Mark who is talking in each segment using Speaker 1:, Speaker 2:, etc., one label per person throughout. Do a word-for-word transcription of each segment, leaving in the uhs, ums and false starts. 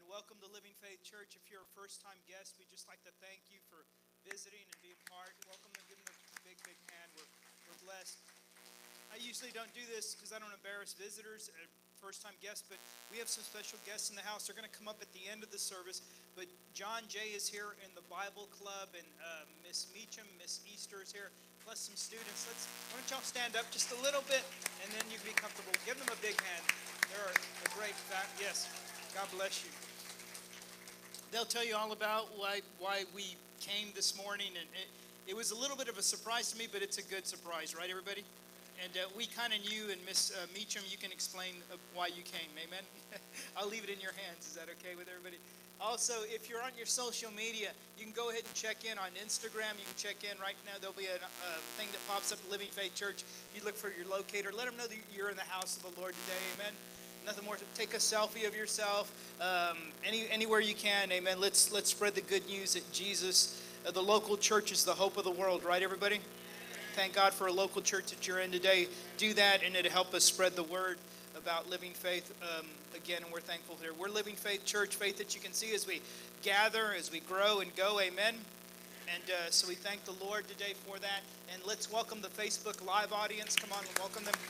Speaker 1: welcome to Living Faith Church. If you're a first-time guest, we'd just like to thank you for visiting and being part. Welcome and give them a big, big hand. We're, we're blessed. I usually don't do this because I don't embarrass visitors, uh, first-time guests, but we have some special guests in the house. They're going to come up at the end of the service. But John Jay is here in the Bible Club, and uh, Miss Meacham, Miss Easter is here, plus some students. Let's, why don't y'all stand up just a little bit, and then you can be comfortable. Give them a big hand. They're a great fact. Yes, God bless you. They'll tell you all about why why we came this morning, and it, it was a little bit of a surprise to me, but it's a good surprise, right, everybody? And uh, we kind of knew, and Miss uh, Meacham, you can explain uh, why you came, amen? I'll leave it in your hands. Is that okay with everybody? Also, if you're on your social media, you can go ahead and check in on Instagram. You can check in right now. There'll be a, a thing that pops up, Living Faith Church. You look for your locator. Let them know that you're in the house of the Lord today, amen? Nothing more. Take a selfie of yourself um, any anywhere you can, amen. Let's let's spread the good news that Jesus, uh, the local church, is the hope of the world, right, everybody? Thank God for a local church that you're in today. Do that, and it'll help us spread the word about living faith um, again, and we're thankful here. We're Living Faith Church, faith that you can see as we gather, as we grow and go, amen. And uh, so we thank the Lord today for that. And let's welcome the Facebook Live audience. Come on, welcome them.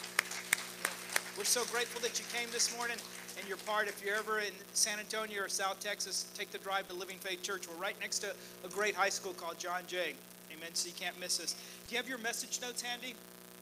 Speaker 1: We're so grateful that you came this morning and you're part. If you're ever in San Antonio or South Texas, take the drive to Living Faith Church. We're right next to a great high school called John Jay. Amen. So you can't miss us. Do you have your message notes handy?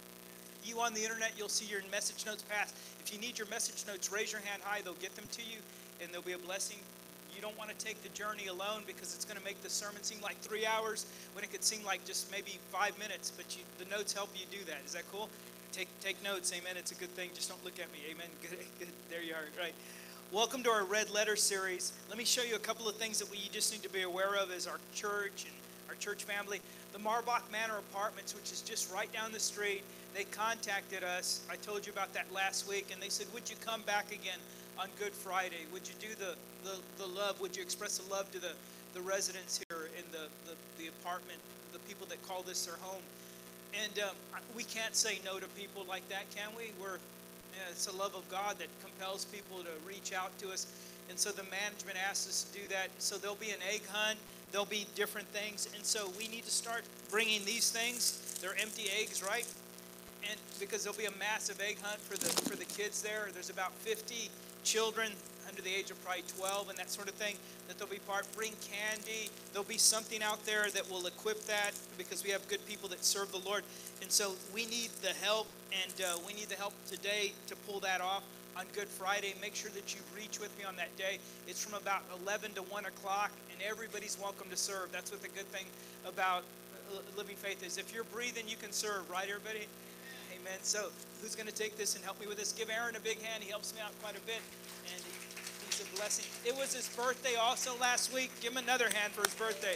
Speaker 1: You on the internet, you'll see your message notes passed. If you need your message notes, raise your hand high. They'll get them to you, and they'll be a blessing. You don't want to take the journey alone because it's going to make the sermon seem like three hours when it could seem like just maybe five minutes. But you, the notes help you do that. Is that cool? Take take notes, amen. It's a good thing. Just don't look at me, amen. Good, good. There you are, right. Welcome to our Red Letter series. Let me show you a couple of things that we just need to be aware of as our church and our church family. The Marbach Manor Apartments, which is just right down the street, they contacted us. I told you about that last week, and they said, would you come back again on Good Friday? Would you do the, the, the love? Would you express the love to the, the residents here in the, the, the apartment, the people that call this their home? And um, we can't say no to people like that, can we? We're, yeah, it's the love of God that compels people to reach out to us. And so the management asked us to do that. So there'll be an egg hunt. There'll be different things. And so we need to start bringing these things. They're empty eggs, right? And because there'll be a massive egg hunt for the for the kids there. There's about fifty children under the age of probably twelve and that sort of thing that they'll be part. Bring candy. There'll be something out there that will equip that because we have good people that serve the Lord. And so we need the help, and uh, we need the help today to pull that off on Good Friday. Make sure that you reach with me on that day. It's from about eleven to one o'clock, and everybody's welcome to serve. That's what the good thing about Living Faith is. If you're breathing, you can serve, right, everybody? Amen. So who's going to take this and help me with this? Give Aaron a big hand. He helps me out quite a bit, and he's a blessing. It was his birthday also last week. Give him another hand for his birthday.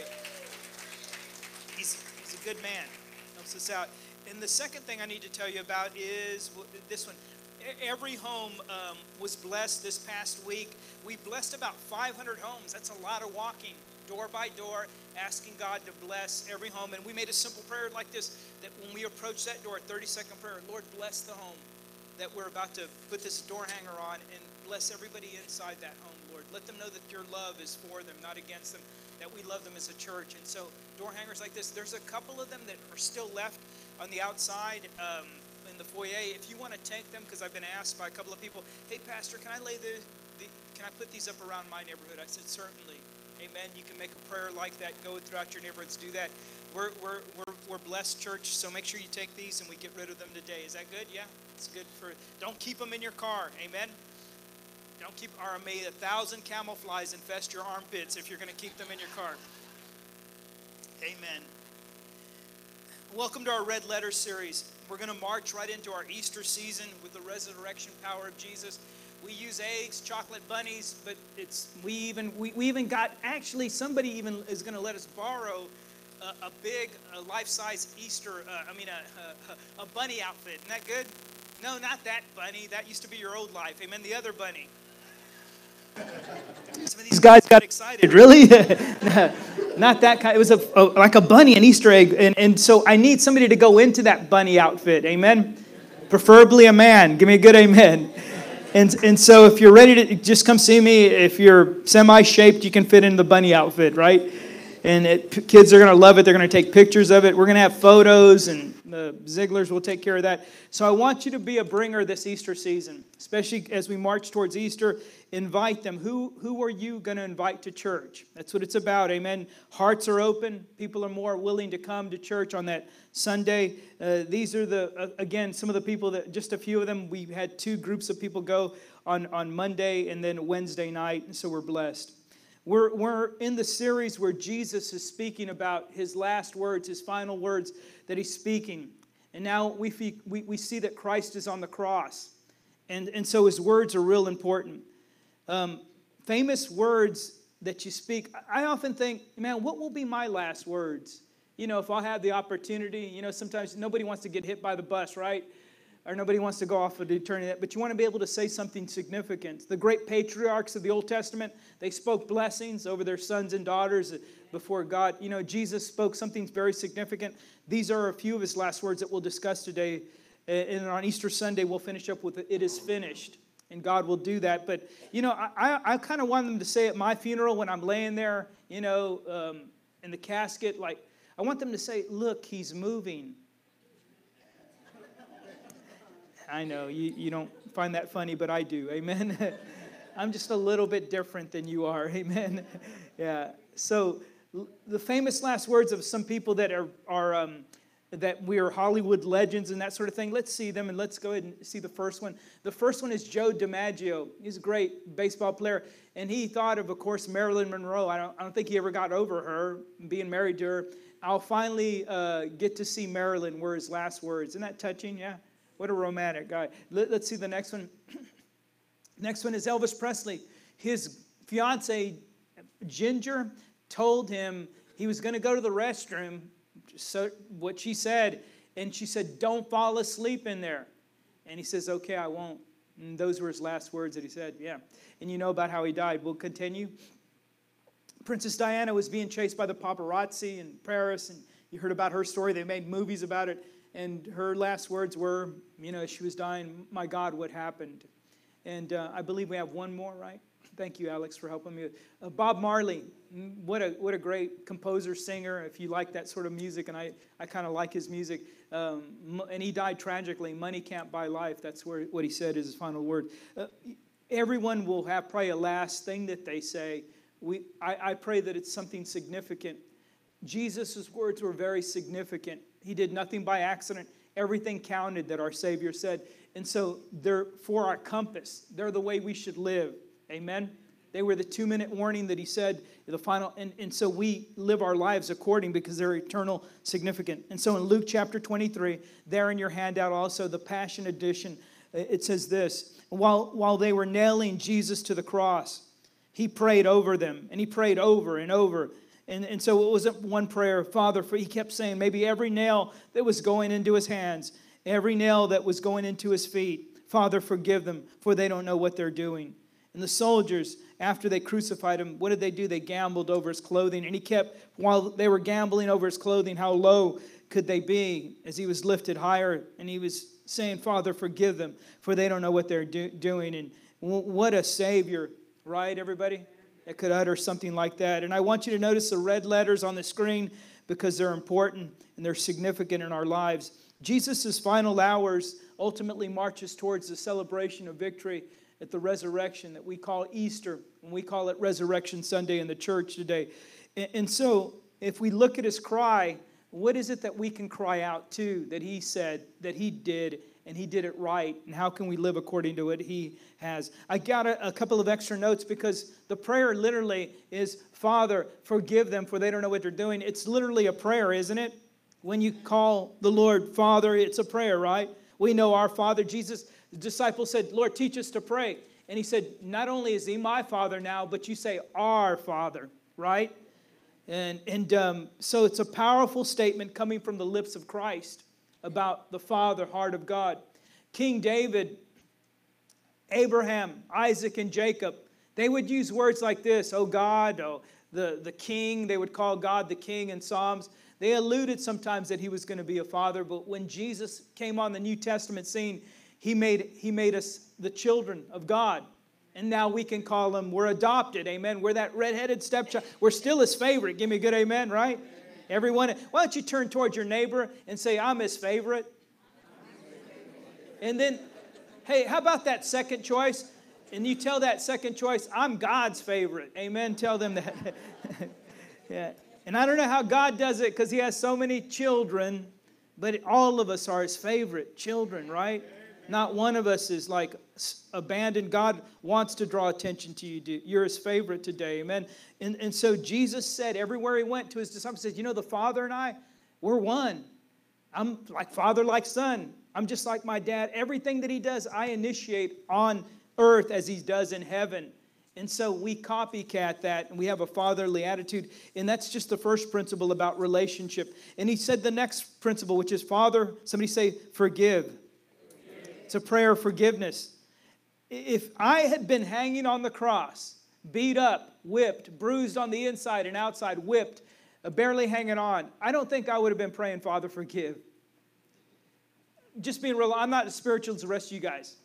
Speaker 1: He's, he's a good man. Helps us out. And the second thing I need to tell you about is this one. Every home um, was blessed this past week. We blessed about five hundred homes. That's a lot of walking, door by door, asking God to bless every home. And we made a simple prayer like this, that when we approach that door, thirty-second prayer, Lord, bless the home that we're about to put this door hanger on, and bless everybody inside that home, Lord. Let them know that your love is for them, not against them, that we love them as a church. And so door hangers like this, there's a couple of them that are still left on the outside um, in the foyer. If you want to take them, because I've been asked by a couple of people, hey, Pastor, can I lay the, the can I put these up around my neighborhood? I said, certainly. Amen. You can make a prayer like that. Go throughout your neighborhoods. Do that. We're we're we're we're blessed church, so make sure you take these and we get rid of them today. Is that good? Yeah, it's good for. Don't keep them in your car. Amen. Don't keep. Or may a thousand camel flies infest your armpits if you're going to keep them in your car. Amen. Welcome to our Red Letter series. We're going to march right into our Easter season with the resurrection power of Jesus. We use eggs, chocolate bunnies, but it's we even we, we even got actually somebody even is going to let us borrow a, a big a life-size Easter uh, I mean a, a a bunny outfit. Isn't that good? No, not that bunny. That used to be your old life. Amen. The other bunny. Some of these guys got excited. Really? Not that kind. It was a, a like a bunny, an Easter egg, and and so I need somebody to go into that bunny outfit. Amen. Preferably a man. Give me a good amen. And, and so if you're ready to, just come see me. If you're semi-shaped, you can fit in the bunny outfit, right? And it, kids are going to love it. They're going to take pictures of it. We're going to have photos, and the Zigglers will take care of that. So I want you to be a bringer this Easter season, especially as we march towards Easter. Invite them. Who, who are you going to invite to church? That's what it's about, amen. Hearts are open. People are more willing to come to church on that Sunday. Uh, these are the, uh, again, some of the people that, just a few of them. We had two groups of people go on, on Monday and then Wednesday night, and so we're blessed. We're, we're in the series where Jesus is speaking about his last words, his final words that he's speaking. And now we, we, we see that Christ is on the cross. And, and so his words are real important. Um, famous words that you speak. I often think, man, what will be my last words? You know, if I'll have the opportunity, you know, sometimes nobody wants to get hit by the bus, right? Or nobody wants to go off of eternity. But you want to be able to say something significant. The great patriarchs of the Old Testament, they spoke blessings over their sons and daughters before God. You know, Jesus spoke something very significant. These are a few of his last words that we'll discuss today. And on Easter Sunday, we'll finish up with "It is finished." And God will do that. But, you know, I, I, I kind of want them to say at my funeral when I'm laying there, you know, um, in the casket, like, I want them to say, look, he's moving. I know, you, you don't find that funny, but I do. Amen. I'm just a little bit different than you are. Amen. Yeah. So the famous last words of some people that are, are um, that we are Hollywood legends and that sort of thing. Let's see them, and let's go ahead and see the first one. The first one is Joe DiMaggio. He's a great baseball player, and he thought of, of course, Marilyn Monroe. I don't, I don't think he ever got over her, being married to her. I'll finally uh, get to see Marilyn, were his last words. Isn't that touching? Yeah. What a romantic guy. Let, let's see the next one. Next one is Elvis Presley. His fiancée, Ginger, told him he was going to go to the restroom, so what she said, and she said, don't fall asleep in there. And he says, okay, I won't. And those were his last words that he said, yeah. And you know about how he died. We'll continue. Princess Diana was being chased by the paparazzi in Paris, and you heard about her story. They made movies about it. And her last words were, you know, as she was dying, my God, what happened? And uh, I believe we have one more, right? Thank you, Alex, for helping me. Uh, Bob Marley, what a what a great composer, singer, if you like that sort of music, and I, I kind of like his music. Um, and he died tragically. Money can't buy life. That's where what he said is his final word. Uh, everyone will have probably a last thing that they say. We I, I pray that it's something significant. Jesus' words were very significant. He did nothing by accident. Everything counted that our Savior said. And so they're for our compass. They're the way we should live. Amen? They were the two-minute warning that he said, the final. And, and so we live our lives according because they're eternal significant. And so in Luke chapter twenty-three, there in your handout also, the Passion Edition, it says this. While, while they were nailing Jesus to the cross, he prayed over them. And he prayed over and over. And, and so it wasn't one prayer, Father, for he kept saying maybe every nail that was going into his hands, every nail that was going into his feet, Father, forgive them, for they don't know what they're doing. And the soldiers, after they crucified him, what did they do? They gambled over his clothing. And he kept, while they were gambling over his clothing, how low could they be as he was lifted higher? And he was saying, Father, forgive them, for they don't know what they're do- doing. And w- what a Savior, right, everybody? That could utter something like that. And I want you to notice the red letters on the screen because they're important and they're significant in our lives. Jesus' final hours ultimately marches towards the celebration of victory at the resurrection that we call Easter, and we call it Resurrection Sunday in the church today. And, and so if we look at his cry, what is it that we can cry out to that he said, that he did, and he did it right, and how can we live according to what he has? I got a, a couple of extra notes because the prayer literally is, Father, forgive them, for they don't know what they're doing. It's literally a prayer, isn't it? When you call the Lord Father, it's a prayer, right? We know our Father. Jesus, the disciples said, Lord, teach us to pray. And he said, not only is he my Father now, but you say our Father, right? And, and um, so it's a powerful statement coming from the lips of Christ about the Father, heart of God. King David, Abraham, Isaac, and Jacob, they would use words like this, oh God, oh, the, the king. They would call God the king in Psalms. They alluded sometimes that he was going to be a father, but when Jesus came on the New Testament scene, He made, he made us the children of God. And now we can call them, we're adopted, amen. We're that redheaded stepchild. We're still his favorite. Give me a good amen, right? Amen. Everyone, why don't you turn towards your neighbor and say, I'm his favorite. And then, hey, how about that second choice? And you tell that second choice, I'm God's favorite. Amen. Tell them that. Yeah. And I don't know how God does it because he has so many children, but all of us are his favorite children, right? Not one of us is like abandoned. God wants to draw attention to you. You're his favorite today. Amen. And, and so Jesus said everywhere he went to his disciples, he said, you know, the Father and I, we're one. I'm like father, like son. I'm just like my dad. Everything that he does, I initiate on earth as he does in heaven. And so we copycat that, and we have a fatherly attitude. And that's just the first principle about relationship. And he said the next principle, which is Father, somebody say, forgive. It's a prayer of forgiveness. If I had been hanging on the cross, beat up, whipped, bruised on the inside and outside, whipped, barely hanging on, I don't think I would have been praying, Father, forgive. Just being real, I'm not as spiritual as the rest of you guys.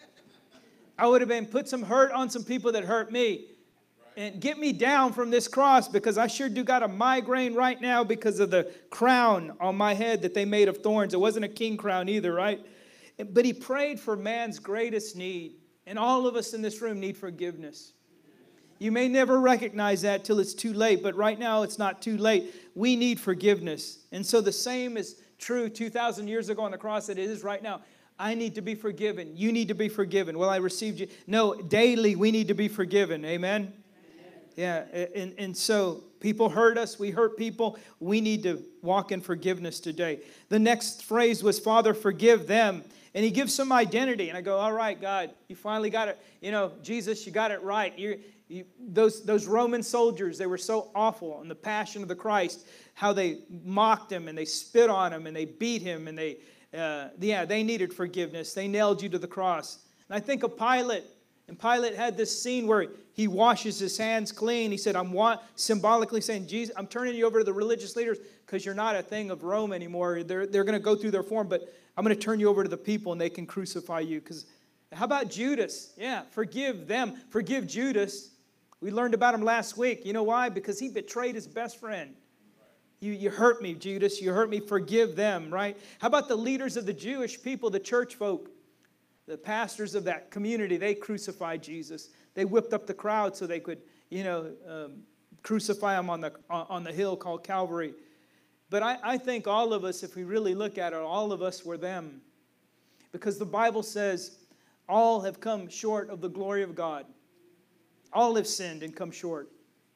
Speaker 1: I would have been put some hurt on some people that hurt me. And get me down from this cross, because I sure do got a migraine right now because of the crown on my head that they made of thorns. It wasn't a king crown either, right? But he prayed for man's greatest need. And all of us in this room need forgiveness. You may never recognize that till it's too late, but right now it's not too late. We need forgiveness. And so the same is true two thousand years ago on the cross that it is right now. I need to be forgiven. You need to be forgiven. Well, I received you. No, daily we need to be forgiven. Amen? Amen. Yeah, and, and so people hurt us. We hurt people. We need to walk in forgiveness today. The next phrase was, Father, forgive them. And he gives some identity. And I go, all right, God, you finally got it. You know, Jesus, you got it right. You, you, those, those Roman soldiers, they were so awful on the Passion of the Christ, how they mocked him and they spit on him and they beat him and they... Uh, yeah, they needed forgiveness. They nailed you to the cross. And I think of Pilate. And Pilate had this scene where he washes his hands clean. He said, I'm wa- symbolically saying, Jesus, I'm turning you over to the religious leaders because you're not a thing of Rome anymore. They're, they're going to go through their form, but I'm going to turn you over to the people and they can crucify you. Because how about Judas? Yeah, forgive them. Forgive Judas. We learned about him last week. You know why? Because he betrayed his best friend. You, you hurt me, Judas. You hurt me. Forgive them, right? How about the leaders of the Jewish people, the church folk, the pastors of that community? They crucified Jesus. They whipped up the crowd so they could, you know, um, crucify him on the on the hill called Calvary. But I, I think all of us, if we really look at it, all of us were them. Because the Bible says all have come short of the glory of God. All have sinned and come short.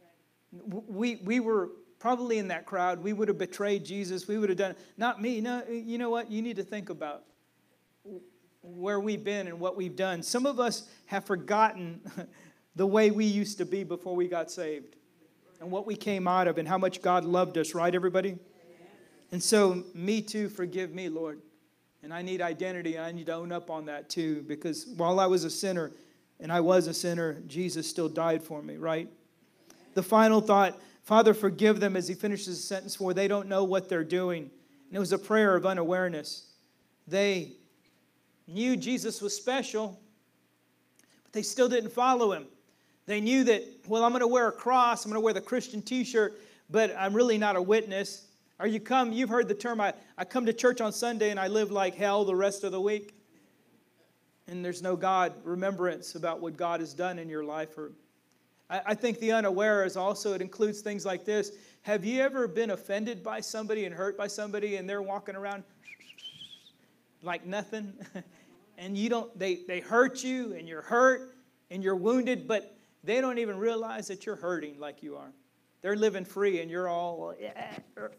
Speaker 1: We, we were... Probably in that crowd, we would have betrayed Jesus. We would have done it. Not me. No, you know what? You need to think about where we've been and what we've done. Some of us have forgotten the way we used to be before we got saved and what we came out of and how much God loved us, right, everybody? And so, me too, forgive me, Lord. And I need identity. I need to own up on that too, because while I was a sinner, and I was a sinner, Jesus still died for me, right? The final thought, Father, forgive them, as he finishes the sentence, for they don't know what they're doing. And it was a prayer of unawareness. They knew Jesus was special, but they still didn't follow him. They knew that, well, I'm going to wear a cross, I'm going to wear the Christian t-shirt, but I'm really not a witness. Or you come, you've heard the term, I, I come to church on Sunday and I live like hell the rest of the week. And there's no God remembrance about what God has done in your life. Or I think the unaware is also, it includes things like this. Have you ever been offended by somebody and hurt by somebody and they're walking around like nothing? And you don't, they, they hurt you and you're hurt and you're wounded, but they don't even realize that you're hurting like you are. They're living free and you're all, yeah,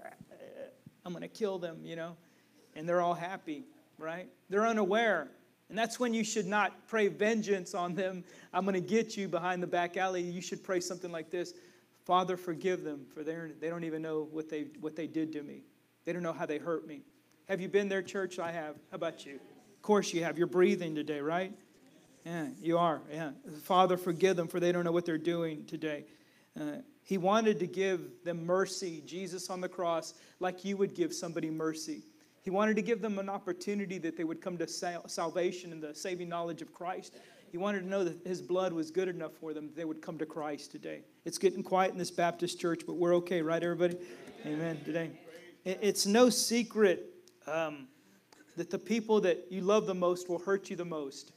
Speaker 1: I'm going to kill them, you know, and they're all happy, right? They're unaware. And that's when you should not pray vengeance on them. I'm going to get you behind the back alley. You should pray something like this. Father, forgive them, for they they don't even know what they what they did to me. They don't know how they hurt me. Have you been there, church? I have. How about you? Of course you have. You're breathing today, right? Yeah, you are. Yeah. Father, forgive them, for they don't know what they're doing today. Uh, he wanted to give them mercy, Jesus on the cross, like you would give somebody mercy. He wanted to give them an opportunity that they would come to sal- salvation and the saving knowledge of Christ. He wanted to know that his blood was good enough for them, that they would come to Christ today. It's getting quiet in this Baptist church, but we're okay, right, everybody? Amen. Today. It's no secret um, that the people that you love the most will hurt you the most.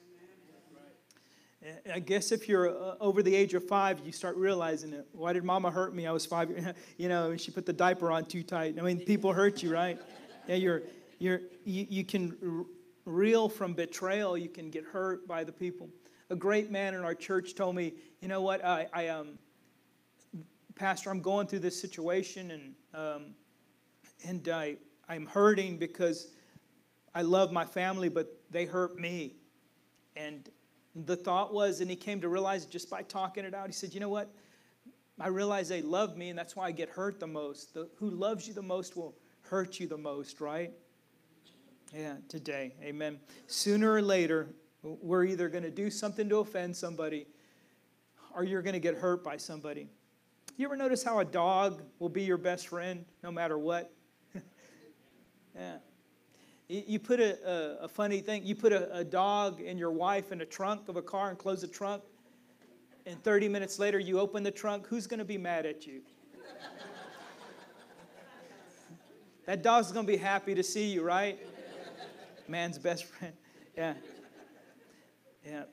Speaker 1: I guess if you're uh, over the age of five, you start realizing it. Why did Mama hurt me? I was five. You know, and she put the diaper on too tight. I mean, people hurt you, right? Yeah, you're you're you, you can r- reel from betrayal. You can get hurt by the people. A great man in our church told me, you know what, I, I um, Pastor, I'm going through this situation, and um, and I I'm hurting because I love my family, but they hurt me. And the thought was, and he came to realize just by talking it out, he said, you know what, I realize they love me, and that's why I get hurt the most. The, who loves you the most will hurt you the most, right? Yeah, today, amen. Sooner or later, we're either going to do something to offend somebody, or you're going to get hurt by somebody. You ever notice how a dog will be your best friend no matter what? Yeah. You put a, a, a funny thing, you put a, a dog and your wife in a trunk of a car and close the trunk, and thirty minutes later you open the trunk, who's going to be mad at you? That dog's going to be happy to see you, right? Man's best friend. Yeah. Yeah.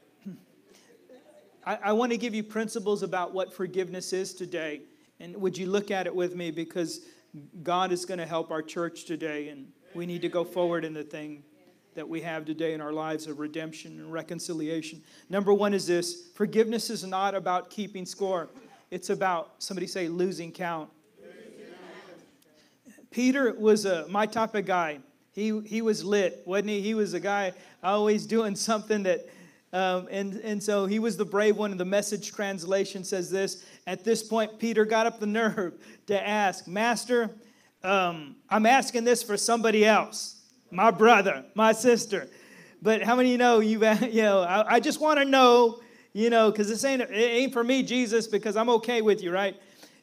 Speaker 1: I, I want to give you principles about what forgiveness is today. And would you look at it with me? Because God is going to help our church today. And we need to go forward in the thing that we have today in our lives of redemption and reconciliation. Number one is this. Forgiveness is not about keeping score. It's about, somebody say, losing count. Peter was a, my type of guy. He he was lit, wasn't he? He was a guy always doing something that, um, and, and so he was the brave one. And the Message translation says this. At this point, Peter got up the nerve to ask, Master, um, I'm asking this for somebody else, my brother, my sister. But how many of you know, you've, you know, I, I just want to know, you know, because this ain't, it ain't for me, Jesus, because I'm okay with you, right?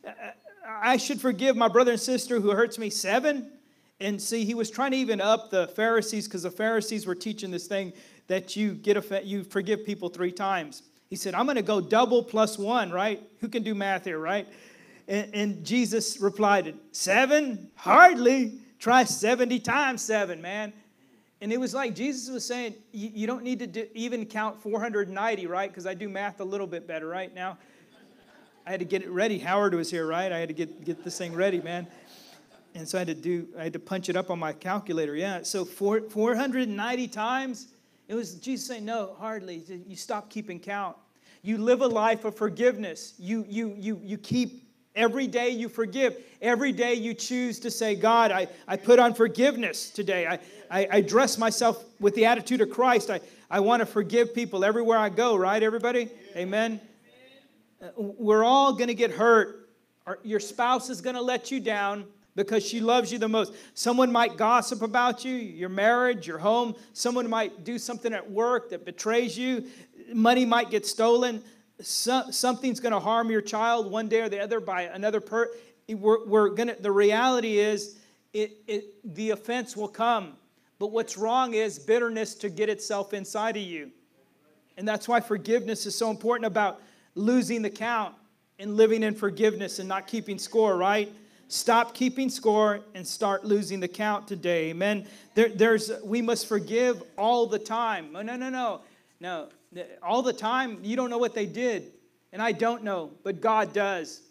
Speaker 1: I should forgive my brother and sister who hurts me seven. And see, he was trying to even up the Pharisees, because the Pharisees were teaching this thing that you get a, you forgive people three times. He said, I'm going to go double plus one, right? Who can do math here, right? And, and Jesus replied, seven? Hardly. Try seventy times seven, man. And it was like Jesus was saying, you, you don't need to do, even count four hundred ninety, right? Because I do math a little bit better right now. I had to get it ready. Howard was here, right? I had to get, get this thing ready, man. And so I had to do, I had to punch it up on my calculator. Yeah, so four, four hundred ninety times, it was Jesus saying, no, hardly. You stop keeping count. You live a life of forgiveness. You, you, you, you keep, every day you forgive. Every day you choose to say, God, I, I put on forgiveness today. I, I, I dress myself with the attitude of Christ. I, I want to forgive people everywhere I go, right, everybody? Amen. We're all going to get hurt. Your spouse is going to let you down because she loves you the most. Someone might gossip about you, your marriage, your home. Someone might do something at work that betrays you. Money might get stolen. So, something's going to harm your child one day or the other by another person. We're, we're gonna. The reality is, it, it, the offense will come. But what's wrong is bitterness to get itself inside of you. And that's why forgiveness is so important about losing the count and living in forgiveness and not keeping score, right? Stop keeping score and start losing the count today. Amen. There, there's we must forgive all the time. No, no, no, no. No. All the time, you don't know what they did. And I don't know, but God does.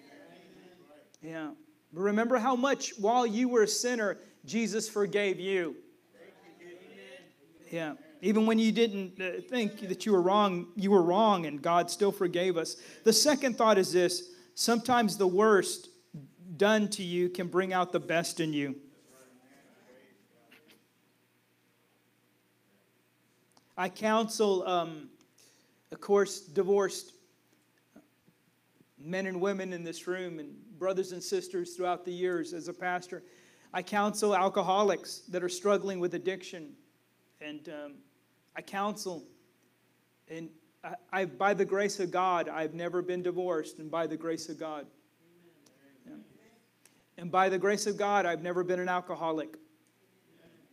Speaker 1: Yeah. But remember how much while you were a sinner, Jesus forgave you. Yeah. Even when you didn't think that you were wrong, you were wrong, and God still forgave us. The second thought is this. Sometimes the worst done to you can bring out the best in you. I counsel, um, of course, divorced men and women in this room and brothers and sisters throughout the years as a pastor. I counsel alcoholics that are struggling with addiction. And um, I counsel, and I, I, by the grace of God, I've never been divorced, and by the grace of God. Yeah. And by the grace of God, I've never been an alcoholic.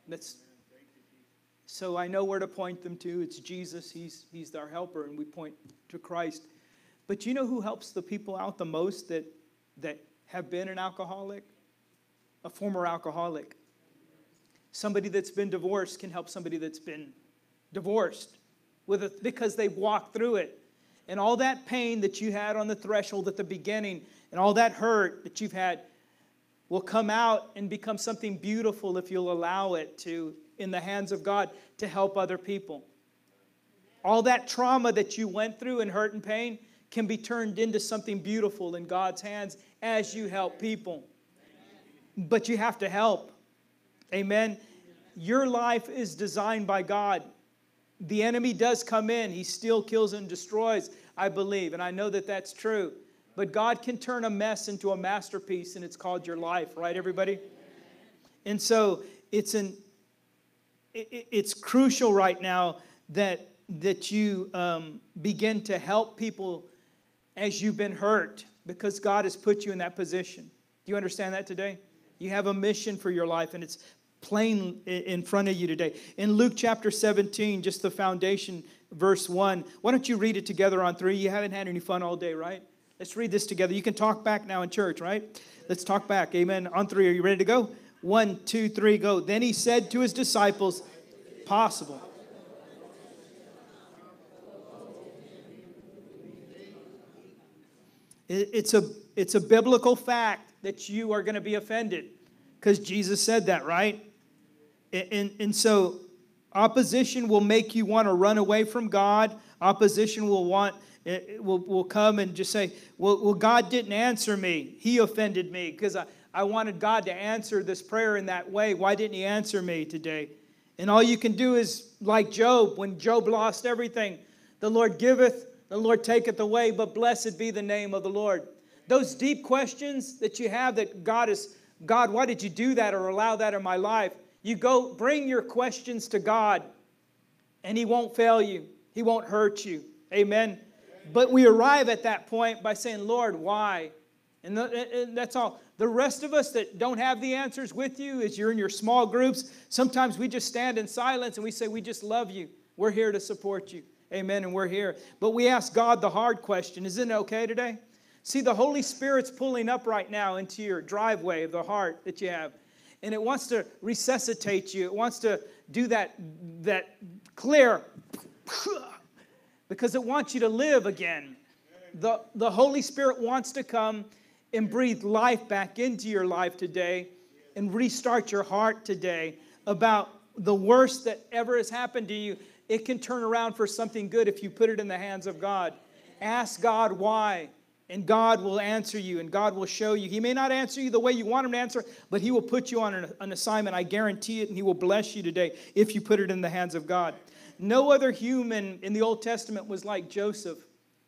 Speaker 1: That's, so I know where to point them to. It's Jesus. He's, he's our helper, and we point to Christ. But you know who helps the people out the most that, that have been an alcoholic? A former alcoholic. Somebody that's been divorced can help somebody that's been divorced with a, because they've walked through it. And all that pain that you had on the threshold at the beginning and all that hurt that you've had will come out and become something beautiful if you'll allow it to, in the hands of God, to help other people. All that trauma that you went through and hurt and pain can be turned into something beautiful in God's hands as you help people. But you have to help. Amen. Your life is designed by God. The enemy does come in. He still kills and destroys, I believe. And I know that that's true. But God can turn a mess into a masterpiece, and it's called your life. Right, everybody? And so it's an it, it's crucial right now that, that you um, begin to help people as you've been hurt, because God has put you in that position. Do you understand that today? You have a mission for your life, and it's plain in front of you today. In Luke chapter seventeen, just the foundation, verse one. Why don't you read it together on three? You haven't had any fun all day, right? Let's read this together. You can talk back now in church, right? Let's talk back. Amen. On three. Are you ready to go? One, two, three, go. Then he said to his disciples, possible. It's a, it's a biblical fact that you are going to be offended, because Jesus said that, right? And, and, and so opposition will make you want to run away from God. Opposition will want it will, will come and just say, well, well, God didn't answer me. He offended me because I, I wanted God to answer this prayer in that way. Why didn't he answer me today? And all you can do is like Job. When Job lost everything, the Lord giveth, the Lord taketh away, but blessed be the name of the Lord. Those deep questions that you have that God is, God, why did you do that or allow that in my life? You go bring your questions to God, and he won't fail you. He won't hurt you. Amen. But we arrive at that point by saying, Lord, why? And, the, and that's all. The rest of us that don't have the answers with you, as you're in your small groups, sometimes we just stand in silence and we say, we just love you. We're here to support you. Amen, and we're here. But we ask God the hard question. Isn't it okay today? See, the Holy Spirit's pulling up right now into your driveway of the heart that you have. And it wants to resuscitate you. It wants to do that, that clear, because it wants you to live again. The, the Holy Spirit wants to come and breathe life back into your life today and restart your heart today about the worst that ever has happened to you. It can turn around for something good if you put it in the hands of God. Ask God why, and God will answer you, and God will show you. He may not answer you the way you want him to answer, but he will put you on an, an assignment. I guarantee it, and he will bless you today if you put it in the hands of God. No other human in the Old Testament was like Joseph,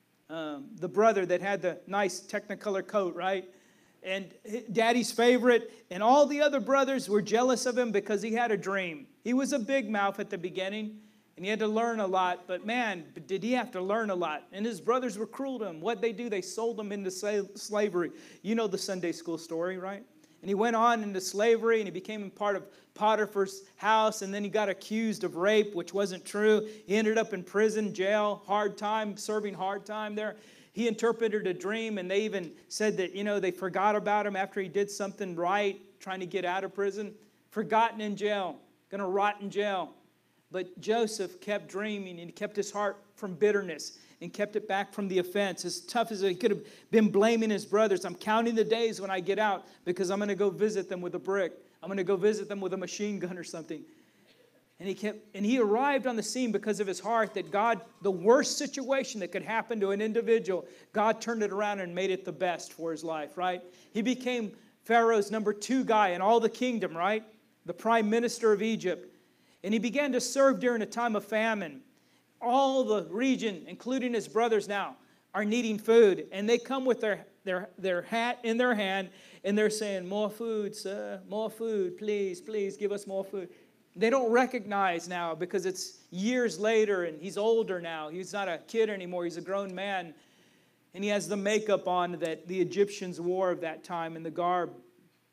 Speaker 1: um, the brother that had the nice Technicolor coat, right? And daddy's favorite, and all the other brothers were jealous of him because he had a dream. He was a big mouth at the beginning, and he had to learn a lot, but man, did he have to learn a lot. And his brothers were cruel to him. What'd they do? They sold him into slavery. You know the Sunday school story, right? And he went on into slavery, and he became part of Potiphar's house, and then he got accused of rape, which wasn't true. He ended up in prison, jail, hard time, serving hard time there. He interpreted a dream, and they even said that, you know, they forgot about him after he did something right, trying to get out of prison. Forgotten in jail, going to rot in jail. But Joseph kept dreaming, and he kept his heart from bitterness and kept it back from the offense. As tough as he could have been blaming his brothers. I'm counting the days when I get out because I'm going to go visit them with a brick. I'm going to go visit them with a machine gun or something. And he kept, and he arrived on the scene because of his heart that God, the worst situation that could happen to an individual, God turned it around and made it the best for his life, right? He became Pharaoh's number two guy in all the kingdom, right? The prime minister of Egypt. And he began to serve during a time of famine. All the region, including his brothers now, are needing food. And they come with their, their, their hat in their hand, and they're saying, more food, sir, more food, please, please give us more food. They don't recognize now because it's years later, and he's older now. He's not a kid anymore. He's a grown man. And he has the makeup on that the Egyptians wore of that time and the garb.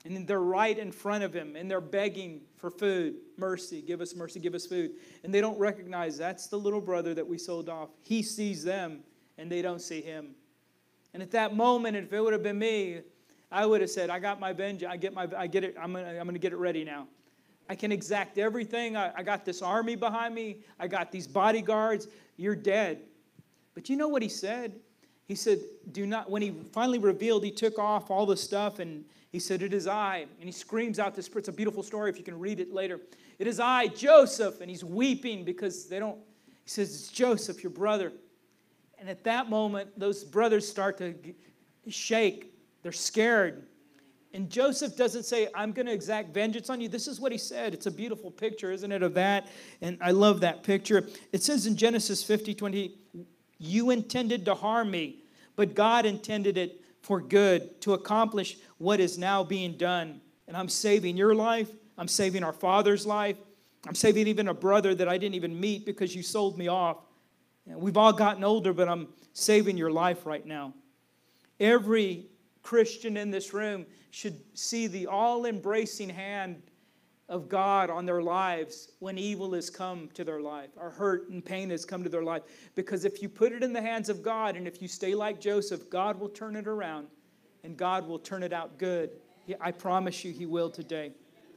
Speaker 2: And they're right in front of him, and they're begging for food. Mercy, give us mercy, give us food. And they don't recognize that's the little brother that we sold off. He sees them, and they don't see him. And at that moment, if it would have been me, I would have said, I got my vengeance. I get my, I get it. I'm gonna, I'm gonna get it ready now. I can exact everything. I, I got this army behind me. I got these bodyguards. You're dead. But you know what he said? He said, do not, when he finally revealed, he took off all the stuff, and he said, it is I. And he screams out this, it's a beautiful story if you can read it later. It is I, Joseph. And he's weeping because they don't, he says, it's Joseph, your brother. And at that moment, those brothers start to shake. They're scared. And Joseph doesn't say, I'm going to exact vengeance on you. This is what he said. It's a beautiful picture, isn't it, of that? And I love that picture. It says in Genesis fifty twenty, you intended to harm me, but God intended it for good, to accomplish what is now being done. And I'm saving your life. I'm saving our father's life. I'm saving even a brother that I didn't even meet because you sold me off. And we've all gotten older, but I'm saving your life right now. Every Christian in this room should see the all-embracing hand of God on their lives when evil has come to their life, or hurt and pain has come to their life. Because if you put it in the hands of God, and if you stay like Joseph, God will turn it around, and God will turn it out good. I promise you He will today.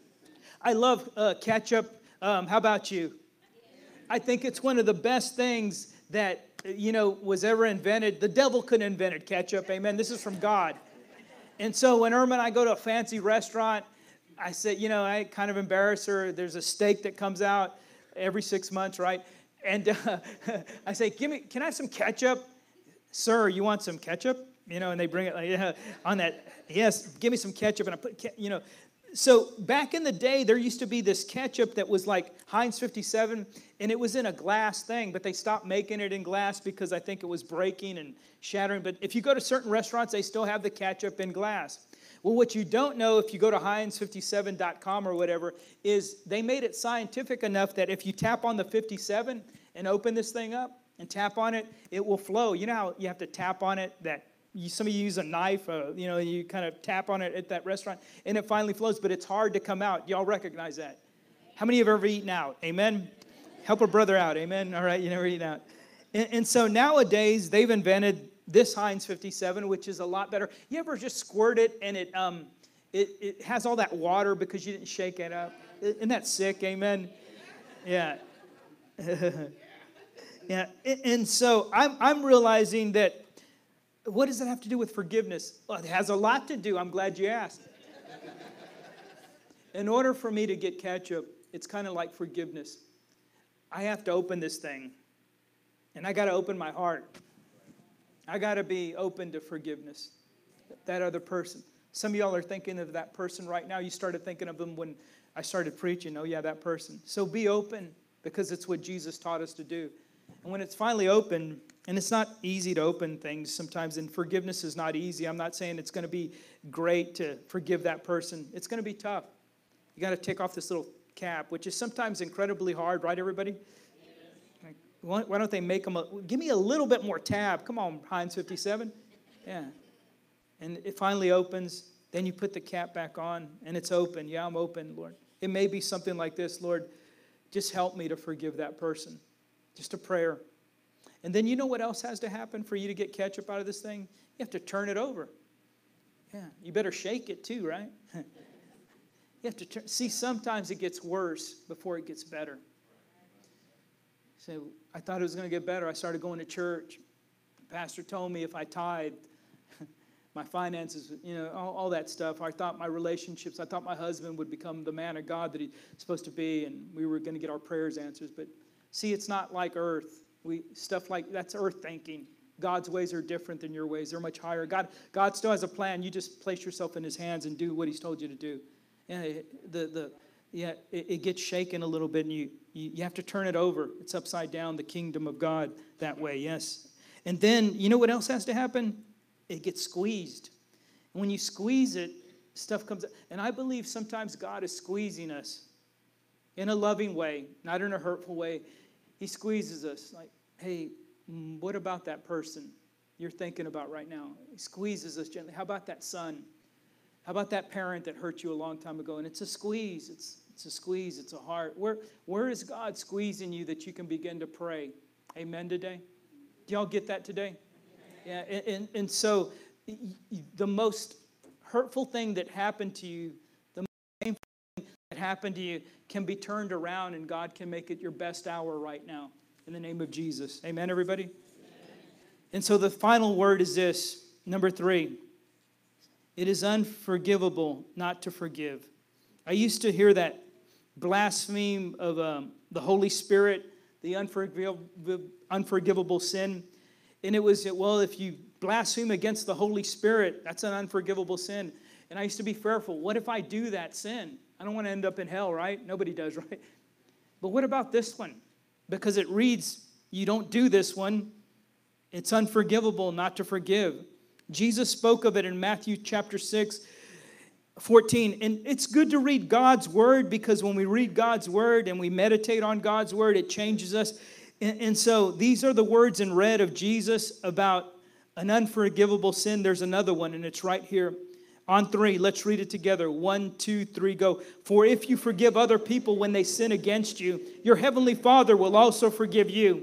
Speaker 2: I love uh, ketchup. Um, how about you? I think it's one of the best things that, you know, was ever invented. The devil couldn't have invented ketchup, amen? This is from God. And so when Irma and I go to a fancy restaurant, I say, you know, I kind of embarrass her. There's a steak that comes out every six months, right? And uh, I say, "Give me, can I have some ketchup? Sir, you want some ketchup?" You know, and they bring it like, yeah, on that. Yes, give me some ketchup. And I put, you know, so back in the day, there used to be this ketchup that was like Heinz fifty-seven, and it was in a glass thing, but they stopped making it in glass because I think it was breaking and shattering. But if you go to certain restaurants, they still have the ketchup in glass. Well, what you don't know if you go to Heinz fifty-seven dot com or whatever is they made it scientific enough that if you tap on the fifty-seven and open this thing up and tap on it, it will flow. You know how you have to tap on it, that you, some of you use a knife, uh, you know, you kind of tap on it at that restaurant, and it finally flows, but it's hard to come out. Y'all recognize that? How many have ever eaten out? Amen? Help a brother out. Amen? All right, you never eat out. And, and so nowadays, they've invented this Heinz fifty-seven, which is a lot better. You ever just squirt it and it um it, it has all that water because you didn't shake it up? Isn't that sick? Amen? Yeah. Yeah. And so I'm I'm realizing that, what does that have to do with forgiveness? Well, it has a lot to do. I'm glad you asked. In order for me to get ketchup, it's kind of like forgiveness. I have to open this thing, and I got to open my heart. I got to be open to forgiveness. That other person. Some of y'all are thinking of that person right now. You started thinking of them when I started preaching. Oh, yeah, that person. So be open, because it's what Jesus taught us to do. And when it's finally open, and it's not easy to open things sometimes, and forgiveness is not easy. I'm not saying it's going to be great to forgive that person. It's going to be tough. You got to take off this little cap, which is sometimes incredibly hard, right, everybody? Why don't they make them, a, give me a little bit more tab. Come on, Heinz fifty-seven. Yeah. And it finally opens. Then you put the cap back on, and it's open. Yeah, I'm open, Lord. It may be something like this, Lord, just help me to forgive that person. Just a prayer. And then you know what else has to happen for you to get ketchup out of this thing? You have to turn it over. Yeah, you better shake it too, right? You have to turn. See, sometimes it gets worse before it gets better. So I thought it was going to get better. I started going to church. The pastor told me if I tithed, my finances, you know, all, all that stuff. I thought my relationships, I thought my husband would become the man of God that he's supposed to be, and we were going to get our prayers answered. But see, it's not like earth. We stuff like that's earth thinking. God's ways are different than your ways. They're much higher. God, God still has a plan. You just place yourself in His hands and do what He's told you to do. And the the yeah, it, it gets shaken a little bit, and you, you you have to turn it over. It's upside down, the kingdom of God that way. Yes, and then you know what else has to happen? It gets squeezed. And when you squeeze it, stuff comes out. And I believe sometimes God is squeezing us in a loving way, not in a hurtful way. He squeezes us like, hey, what about that person you're thinking about right now? He squeezes us gently. How about that son? How about that parent that hurt you a long time ago? And it's a squeeze. It's, it's a squeeze. It's a heart. Where, where is God squeezing you that you can begin to pray? Amen today? Do y'all get that today? Yeah. And, and, and so the most hurtful thing that happened to you, the most painful thing that happened to you can be turned around, and God can make it your best hour right now in the name of Jesus. Amen, everybody? Amen. And so the final word is this, number three. It is unforgivable not to forgive. I used to hear that blaspheme of um, the Holy Spirit, the unforgivable, unforgivable sin. And it was, well, if you blaspheme against the Holy Spirit, that's an unforgivable sin. And I used to be fearful. What if I do that sin? I don't want to end up in hell, right? Nobody does, right? But what about this one? Because it reads, you don't do this one. It's unforgivable not to forgive. Jesus spoke of it in Matthew chapter six, fourteen. And it's good to read God's word, because when we read God's word and we meditate on God's word, it changes us. And, and so these are the words in red of Jesus about an unforgivable sin. There's another one, and it's right here. On three, let's read it together. One, two, three, go. For if you forgive other people when they sin against you, your heavenly Father will also forgive you.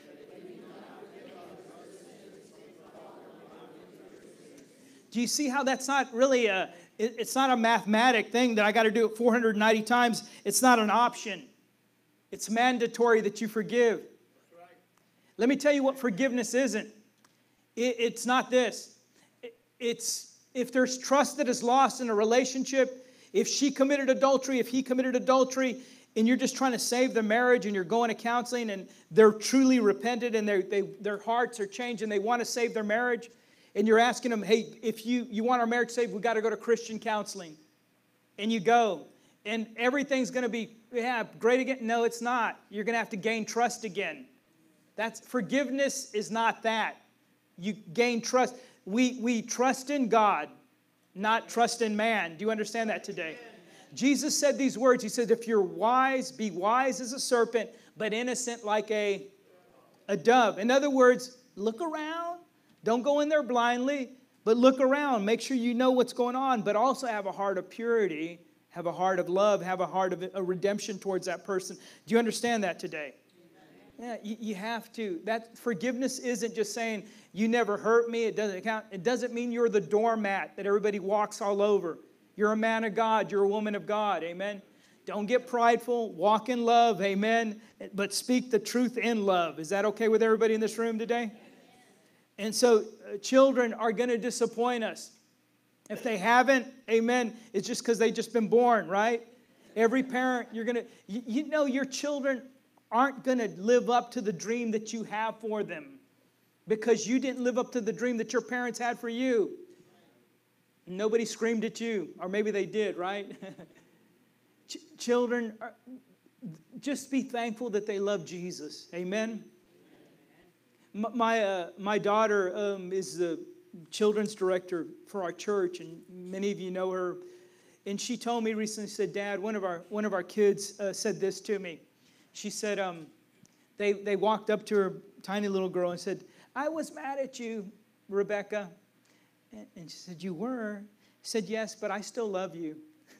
Speaker 2: Do you see how that's not really a, it's not a mathematic thing that I got to do it four hundred ninety times. It's not an option. It's mandatory that you forgive. Right. Let me tell you what forgiveness isn't. It, it's not this. It, it's if there's trust that is lost in a relationship, if she committed adultery, if he committed adultery, and you're just trying to save the marriage and you're going to counseling and they're truly repentant and they, they, their hearts are changed and they want to save their marriage, and you're asking them, hey, if you, you want our marriage saved, we got to go to Christian counseling. And you go, and everything's going to be, yeah, great again. No, it's not. You're going to have to gain trust again. That's forgiveness is not that. You gain trust. We, we trust in God, not trust in man. Do you understand that today? Jesus said these words. He said, if you're wise, be wise as a serpent, but innocent like a, a dove. In other words, look around. Don't go in there blindly, but look around. Make sure you know what's going on, but also have a heart of purity, have a heart of love, have a heart of a redemption towards that person. Do you understand that today? Yeah, you, you have to. That forgiveness isn't just saying, you never hurt me. It doesn't count. It doesn't mean you're the doormat that everybody walks all over. You're a man of God. You're a woman of God. Amen. Don't get prideful. Walk in love. Amen. But speak the truth in love. Is that okay with everybody in this room today? And so uh, children are going to disappoint us. If they haven't, amen, it's just because they've just been born, right? Every parent, you're going to, you, you know your children aren't going to live up to the dream that you have for them because you didn't live up to the dream that your parents had for you. Nobody screamed at you, or maybe they did, right? Ch- children, are, just be thankful that they love Jesus. Amen? My, uh, my daughter um, is the children's director for our church, and many of you know her. And she told me recently, she said, Dad, one of our, one of our kids uh, said this to me. She said, um, they, they walked up to her tiny little girl and said, I was mad at you, Rebecca. And, and she said, you were? She said, yes, but I still love you.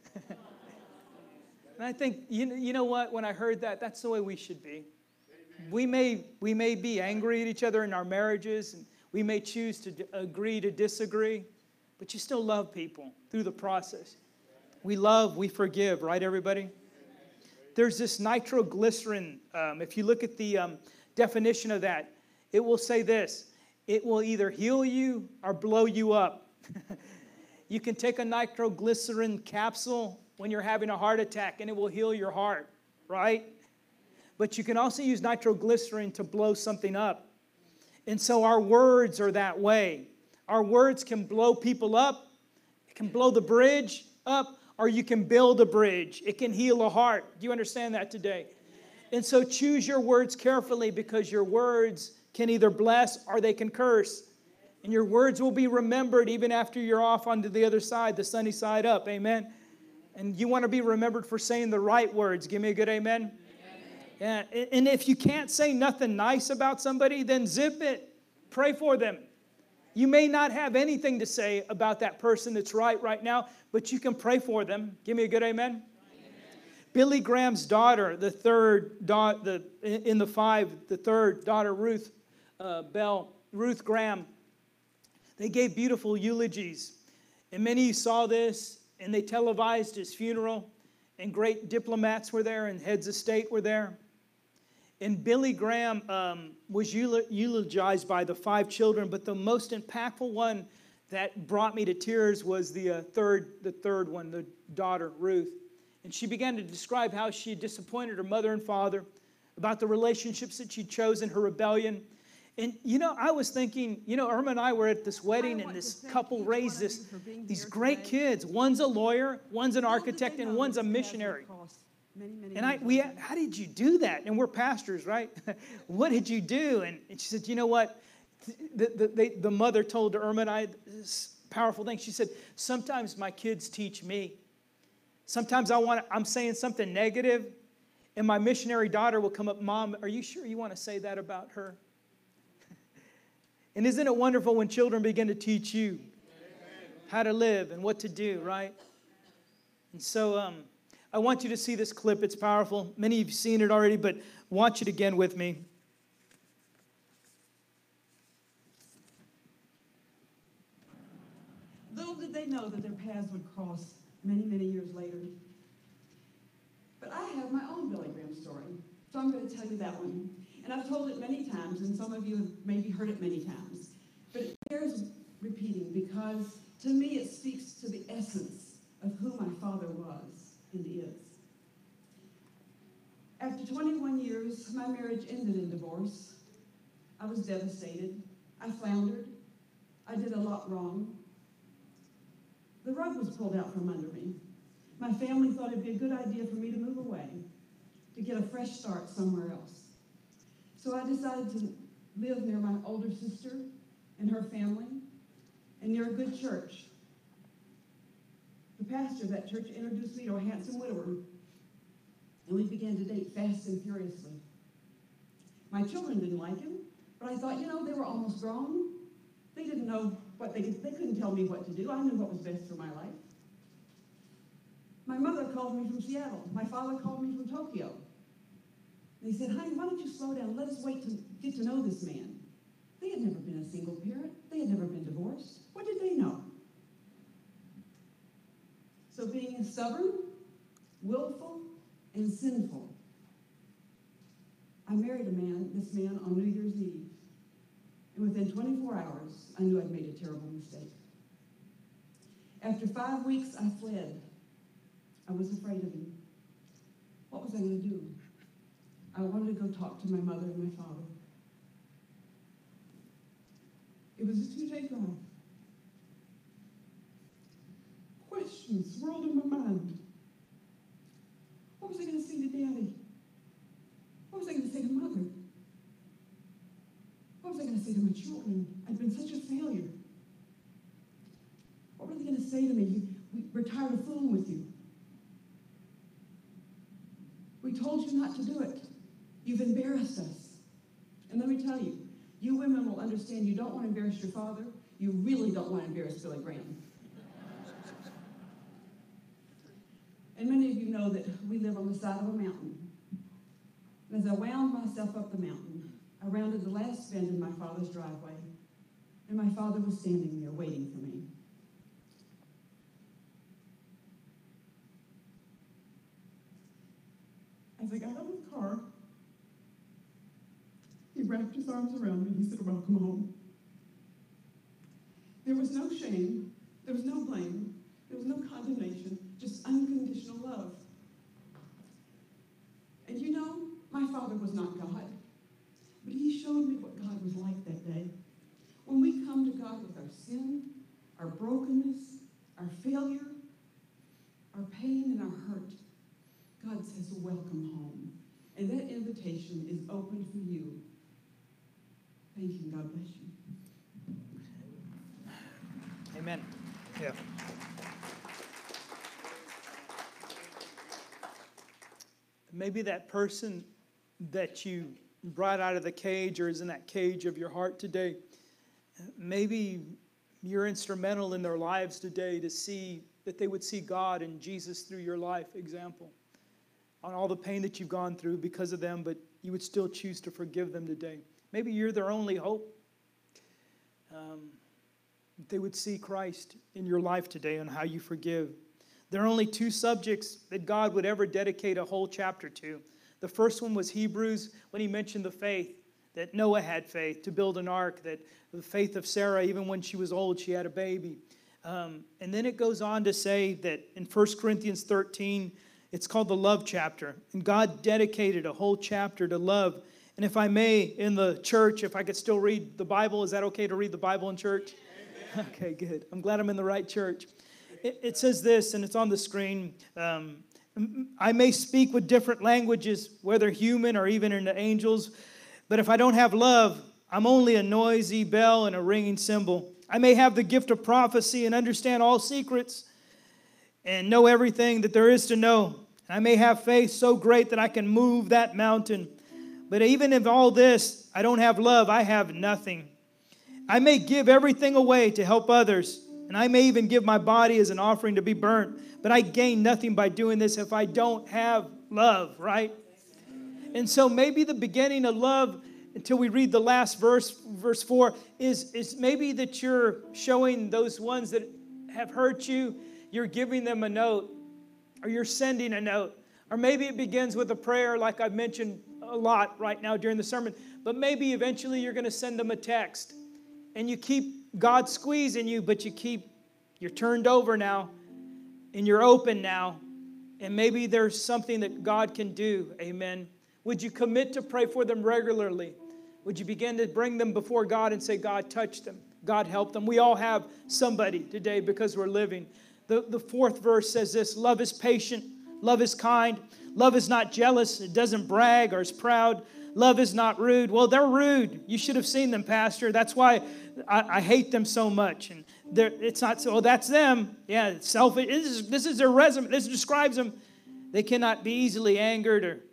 Speaker 2: And I think, you, you know what? When I heard that, that's the way we should be. We may, we may be angry at each other in our marriages, and we may choose to d- agree to disagree, but you still love people through the process. We love, we forgive, right, everybody? There's this nitroglycerin. Um, if you look at the um, definition of that, it will say this. It will either heal you or blow you up. You can take a nitroglycerin capsule when you're having a heart attack, and it will heal your heart, right? But you can also use nitroglycerin to blow something up. And so our words are that way. Our words can blow people up. It can blow the bridge up, or you can build a bridge. It can heal a heart. Do you understand that today? And so choose your words carefully, because your words can either bless or they can curse. And your words will be remembered even after you're off onto the other side, the sunny side up. Amen? And you want to be remembered for saying the right words. Give me a good amen. Yeah, and if you can't say nothing nice about somebody, then zip it. Pray for them. You may not have anything to say about that person that's right right now, but you can pray for them. Give me a good amen. Amen. Billy Graham's daughter, the third, da- the, in the five, the third daughter, Ruth uh, Bell, Ruth Graham, they gave beautiful eulogies. And many of you saw this, and they televised his funeral, and great diplomats were there, and heads of state were there. And Billy Graham um, was eulogized by the five children, but the most impactful one that brought me to tears was the uh, third, the third one, the daughter, Ruth. And she began to describe how she had disappointed her mother and father, about the relationships that she'd chosen, her rebellion. And, you know, I was thinking, you know, Irma and I were at this wedding, and this couple raised this, these great kids. One's a lawyer, one's an architect, and one's a missionary.
Speaker 3: Many, many
Speaker 2: And I, we, how did you do that? And we're pastors, right? What did you do? And, and she said, you know what? The, the, they, the mother told Irma and I this powerful thing. She said, sometimes my kids teach me. Sometimes I want, I'm saying something negative, and my missionary daughter will come up, Mom, are you sure you want to say that about her? And isn't it wonderful when children begin to teach you how to live and what to do, right? And so, um, I want you to see this clip. It's powerful. Many of you have seen it already, but watch it again with me.
Speaker 3: Little did they know that their paths would cross many, many years later. But I have my own Billy Graham story, so I'm going to tell you that one. And I've told it many times, and some of you have maybe heard it many times. But it bears repeating because, to me, it speaks to the essence of who my father was and is. After twenty-one years, my marriage ended in divorce. I was devastated. I floundered. I did a lot wrong. The rug was pulled out from under me. My family thought it'd be a good idea for me to move away, to get a fresh start somewhere else. So I decided to live near my older sister and her family, and near a good church. The pastor of that church introduced me to a handsome widower, and we began to date fast and furiously. My children didn't like him, but I thought, you know, they were almost grown. They didn't know what they could, they couldn't tell me what to do. I knew what was best for my life. My mother called me from Seattle. My father called me from Tokyo. They said, honey, why don't you slow down? Let us wait to get to know this man. They had never been a single parent. They had never been divorced. What did they know? So being stubborn, willful, and sinful, I married a man, this man, on New Year's Eve. And within twenty-four hours, I knew I'd made a terrible mistake. After five weeks, I fled. I was afraid of him. What was I going to do? I wanted to go talk to my mother and my father. It was a two-day drive. Questions swirled in my mind. What was I going to say to Daddy? What was I going to say to Mother? What was I going to say to my children? I'd been such a failure. What were they going to say to me? We, we're tired of fooling with you. We told you not to do it. You've embarrassed us. And let me tell you, you women will understand you don't want to embarrass your father. You really don't want to embarrass Billy Graham. And many of you know that we live on the side of a mountain. And as I wound myself up the mountain, I rounded the last bend in my father's driveway, and my father was standing there waiting for me. As I got out of the car, he wrapped his arms around me. He said, welcome home. There was no shame. There was no blame. There was no condemnation, just unconditional love. And you know, my father was not God, but he showed me what God was like that day. When we come to God with our sin, our brokenness, our failure, our pain, and our hurt, God says, welcome home. And that invitation is open for you. Thank you. God bless you.
Speaker 2: Amen. Yeah. Maybe that person that you brought out of the cage or is in that cage of your heart today, maybe you're instrumental in their lives today to see that they would see God and Jesus through your life example. On all the pain that you've gone through because of them, but you would still choose to forgive them today. Maybe you're their only hope. Um, they would see Christ in your life today on how you forgive. There are only two subjects that God would ever dedicate a whole chapter to. The first one was Hebrews, when he mentioned the faith, that Noah had faith to build an ark, that the faith of Sarah, even when she was old, she had a baby. Um, and then it goes on to say that in First Corinthians thirteen, it's called the love chapter. And God dedicated a whole chapter to love. And if I may, in the church, if I could still read the Bible, is that okay to read the Bible in church? Amen. Okay, good. I'm glad I'm in the right church. It, it says this, and it's on the screen. Um, I may speak with different languages, whether human or even in the angels, but if I don't have love, I'm only a noisy bell and a ringing cymbal. I may have the gift of prophecy and understand all secrets and know everything that there is to know. I may have faith so great that I can move that mountain. But even if all this, I don't have love, I have nothing. I may give everything away to help others, and I may even give my body as an offering to be burnt, but I gain nothing by doing this if I don't have love, right? And so maybe the beginning of love, until we read the last verse, verse four, is, is maybe that you're showing those ones that have hurt you, you're giving them a note, or you're sending a note. Or maybe it begins with a prayer like I've mentioned a lot right now during the sermon. But maybe eventually you're going to send them a text. And you keep God squeezing you, but you keep, you're turned over now. And you're open now. And maybe there's something that God can do. Amen. Would you commit to pray for them regularly? Would you begin to bring them before God and say, God, touch them. God, help them. We all have somebody today because we're living. The, the fourth verse says this: love is patient. Love is kind. Love is not jealous. It doesn't brag or is proud. Love is not rude. Well, they're rude. You should have seen them, Pastor. That's why I, I hate them so much. And it's not so, oh, that's them. Yeah, it's selfish. This is, this is their resume. This describes them. They cannot be easily angered. Or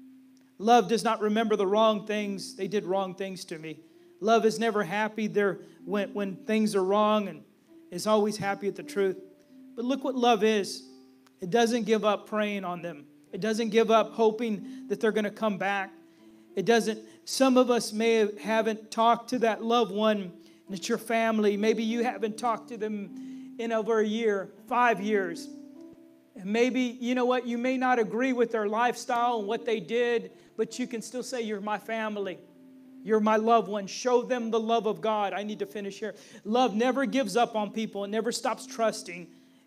Speaker 2: love does not remember the wrong things. They did wrong things to me. Love is never happy there when, when things are wrong, and is always happy at the truth. But look what love is. It doesn't give up praying on them. It doesn't give up hoping that they're going to come back. It doesn't. Some of us may have, haven't talked to that loved one, and it's your family. Maybe you haven't talked to them in over a year, five years. And maybe, you know what, you may not agree with their lifestyle and what they did, but you can still say, you're my family. You're my loved one. Show them the love of God. I need to finish here. Love never gives up on people. It never stops trusting.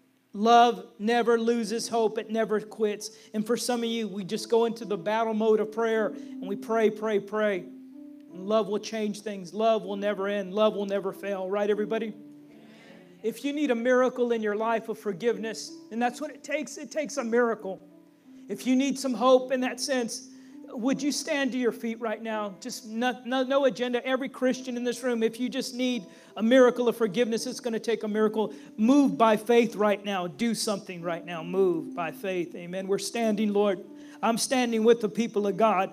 Speaker 2: Love never loses hope. It never quits. And for some of you, we just go into the battle mode of prayer and we pray, pray, pray. And love will change things. Love will never end. Love will never fail. Right, everybody? Amen. If you need a miracle in your life of forgiveness, and that's what it takes, it takes a miracle. If you need some hope in that sense, would you stand to your feet right now? Just no, no, no agenda. Every Christian in this room, if you just need a miracle of forgiveness, it's going to take a miracle. Move by faith right now. Do something right now. Move by faith. Amen. We're standing, Lord. I'm standing with the people of God.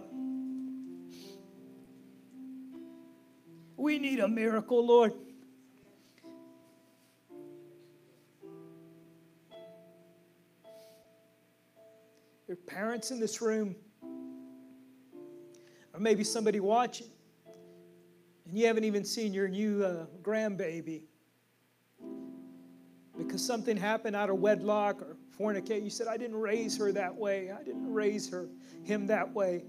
Speaker 2: We need a miracle, Lord. There are parents in this room. Or maybe somebody watching, and you haven't even seen your new uh, grandbaby because something happened out of wedlock or fornicate. You said, I didn't raise her that way. I didn't raise her, him that way.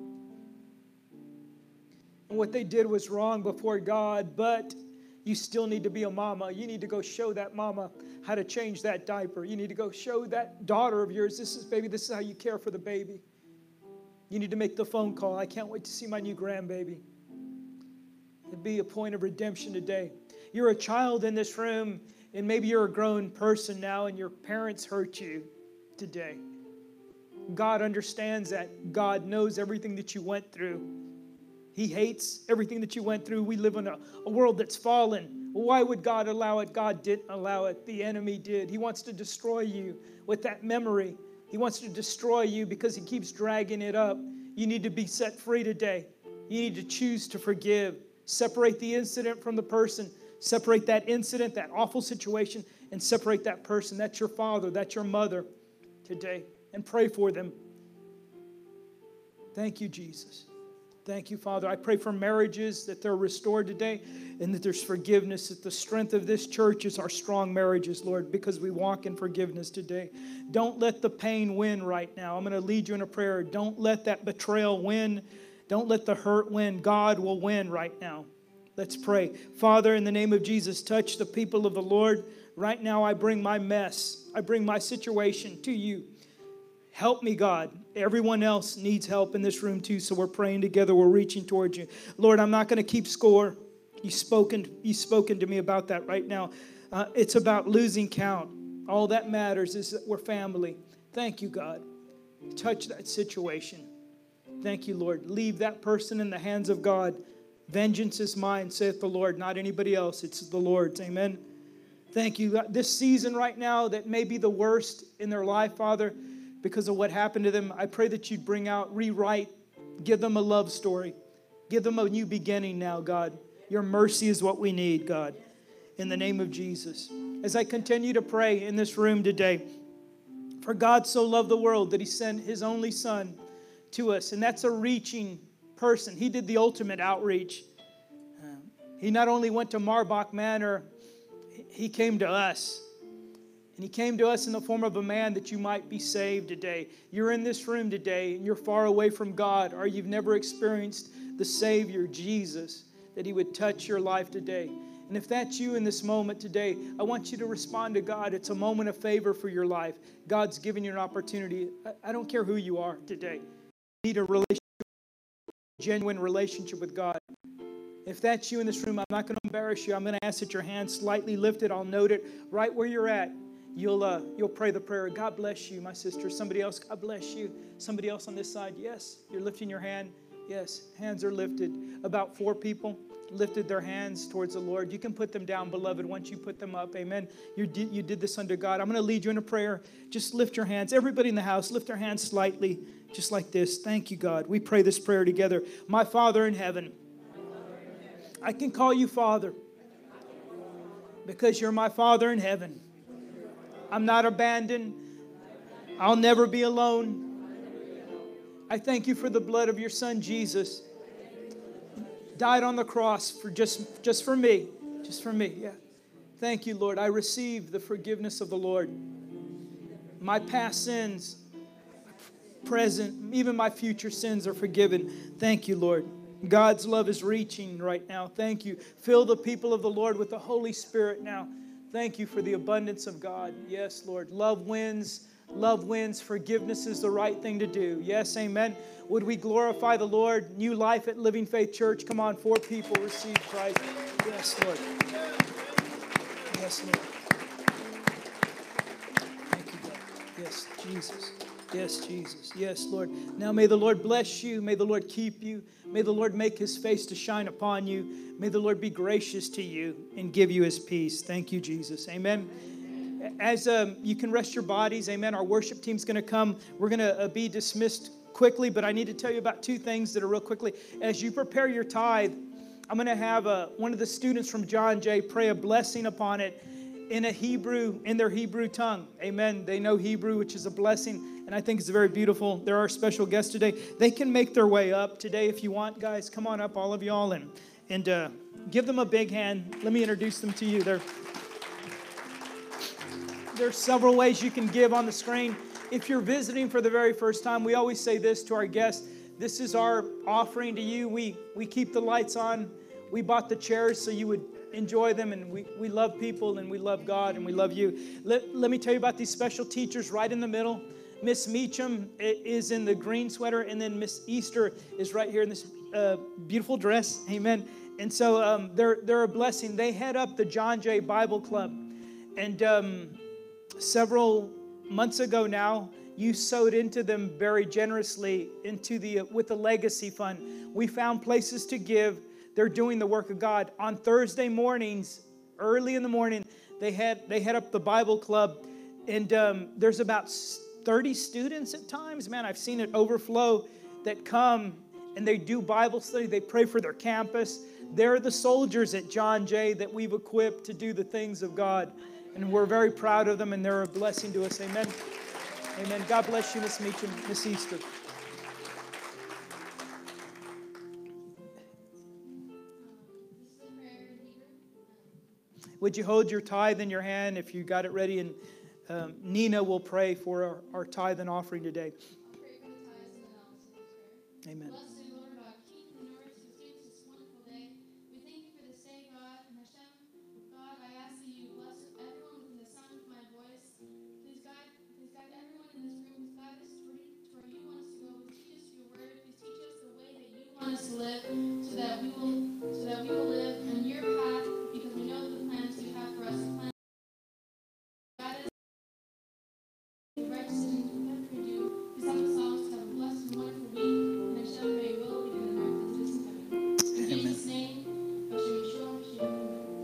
Speaker 2: And what they did was wrong before God, but you still need to be a mama. You need to go show that mama how to change that diaper. You need to go show that daughter of yours, this is, baby, this is how you care for the baby. You need to make the phone call. I can't wait to see my new grandbaby. It'd be a point of redemption today. You're a child in this room, and maybe you're a grown person now, and your parents hurt you today. God understands that. God knows everything that you went through. He hates everything that you went through. We live in a, a world that's fallen. Why would God allow it? God didn't allow it. The enemy did. He wants to destroy you with that memory. He wants to destroy you because he keeps dragging it up. You need to be set free today. You need to choose to forgive. Separate the incident from the person. Separate that incident, that awful situation, and separate that person. That's your father, that's your mother today. And pray for them. Thank you, Jesus. Thank you, Father. I pray for marriages, that they're restored today, and that there's forgiveness, that the strength of this church is our strong marriages, Lord, because we walk in forgiveness today. Don't let the pain win right now. I'm going to lead you in a prayer. Don't let that betrayal win. Don't let the hurt win. God will win right now. Let's pray. Father, in the name of Jesus, touch the people of the Lord. Right now, I bring my mess. I bring my situation to you. Help me, God. Everyone else needs help in this room too, so we're praying together. We're reaching towards you. Lord, I'm not going to keep score. You've spoken, you've spoken to me about that right now. Uh, it's about losing count. All that matters is that we're family. Thank you, God. Touch that situation. Thank you, Lord. Leave that person in the hands of God. Vengeance is mine, saith the Lord, not anybody else. It's the Lord's. Amen. Thank you. This season right now that may be the worst in their life, Father, because of what happened to them, I pray that you'd bring out, rewrite, give them a love story. Give them a new beginning now, God. Your mercy is what we need, God, in the name of Jesus. As I continue to pray in this room today, for God so loved the world that he sent his only son to us, and that's a reaching person. He did the ultimate outreach. Uh, he not only went to Marbach Manor, he came to us. And he came to us in the form of a man that you might be saved today. You're in this room today and you're far away from God, or you've never experienced the Savior, Jesus, that he would touch your life today. And if that's you in this moment today, I want you to respond to God. It's a moment of favor for your life. God's given you an opportunity. I, I don't care who you are today. You need a relationship, a genuine relationship with God. If that's you in this room, I'm not going to embarrass you. I'm going to ask that your hand slightly lifted. I'll note it right where you're at. You'll uh, you'll pray the prayer. God bless you, my sister. Somebody else, God bless you. Somebody else on this side, yes. You're lifting your hand. Yes, hands are lifted. About four people lifted their hands towards the Lord. You can put them down, beloved, once you put them up. Amen. You did, you did this under God. I'm going to lead you in a prayer. Just lift your hands. Everybody in the house, lift their hands slightly, just like this. Thank you, God. We pray this prayer together. My Father in heaven, I can call you Father because you're my Father in heaven. I'm not abandoned. I'll never be alone. I thank you for the blood of your Son, Jesus. Died on the cross for just, just for me. Just for me, yeah. Thank you, Lord. I receive the forgiveness of the Lord. My past sins, present, even my future sins are forgiven. Thank you, Lord. God's love is reaching right now. Thank you. Fill the people of the Lord with the Holy Spirit now. Thank you for the abundance of God. Yes, Lord. Love wins. Love wins. Forgiveness is the right thing to do. Yes, amen. Would we glorify the Lord? New life at Living Faith Church. Come on, four people receive Christ. Yes, Lord. Yes, Lord. Thank you, God. Yes, Jesus. Yes, Jesus. Yes, Lord. Now may the Lord bless you. May the Lord keep you. May the Lord make his face to shine upon you. May the Lord be gracious to you and give you his peace. Thank you, Jesus. Amen. As um, you can rest your bodies, amen, our worship team's going to come. We're going to uh, be dismissed quickly, but I need to tell you about two things that are real quickly. As you prepare your tithe, I'm going to have uh, one of the students from John Jay pray a blessing upon it in a Hebrew, in their Hebrew tongue. Amen. They know Hebrew, which is a blessing. And I think it's very beautiful. There are special guests today. They can make their way up today if you want, guys. Come on up, all of y'all, and, and uh, give them a big hand. Let me introduce them to you. There, there's several ways you can give on the screen. If you're visiting for the very first time, we always say this to our guests. This is our offering to you. We, we keep the lights on. We bought the chairs so you would enjoy them, and we, we love people, and we love God, and we love you. Let, let me tell you about these special teachers right in the middle. Miss Meacham is in the green sweater, and then Miss Easter is right here in this uh, beautiful dress. Amen. And so um, they're they're a blessing. They head up the John Jay Bible Club, and um, several months ago now, you sowed into them very generously into the uh, with the Legacy Fund. We found places to give. They're doing the work of God. On Thursday mornings, early in the morning, they head they head up the Bible Club, and um, there's about thirty students at times. Man, I've seen it overflow that come and they do Bible study. They pray for their campus. They're the soldiers at John Jay that we've equipped to do the things of God. And we're very proud of them, and they're a blessing to us. Amen. Amen. God bless you, Miss Meacham, Miss Easter. Would you hold your tithe in your hand if you got it ready? And um, Nina will pray for our, our tithe and offering today.
Speaker 4: I'll pray for the tithes and then I'll say this prayer.
Speaker 2: Amen.
Speaker 4: Blessed are Lord, our King and Lord, who gives this wonderful day. We thank you for this day, God. And Hashem, God, I ask that you bless everyone within the sound of my voice. Please guide, please guide everyone in this room. Please guide us to where you, to where you want us to go. Please teach us your word. Please teach us the way that you want us to live, so that we will, so that we will live in your path, because we know the plans you have for us. Plans guide us. The right decisions we have to do. Please help us all to have a blessed and wonderful week. And Hashem, may your will be done on earth as it is in heaven. In Jesus' name, Hashem Yeshua, Hashem.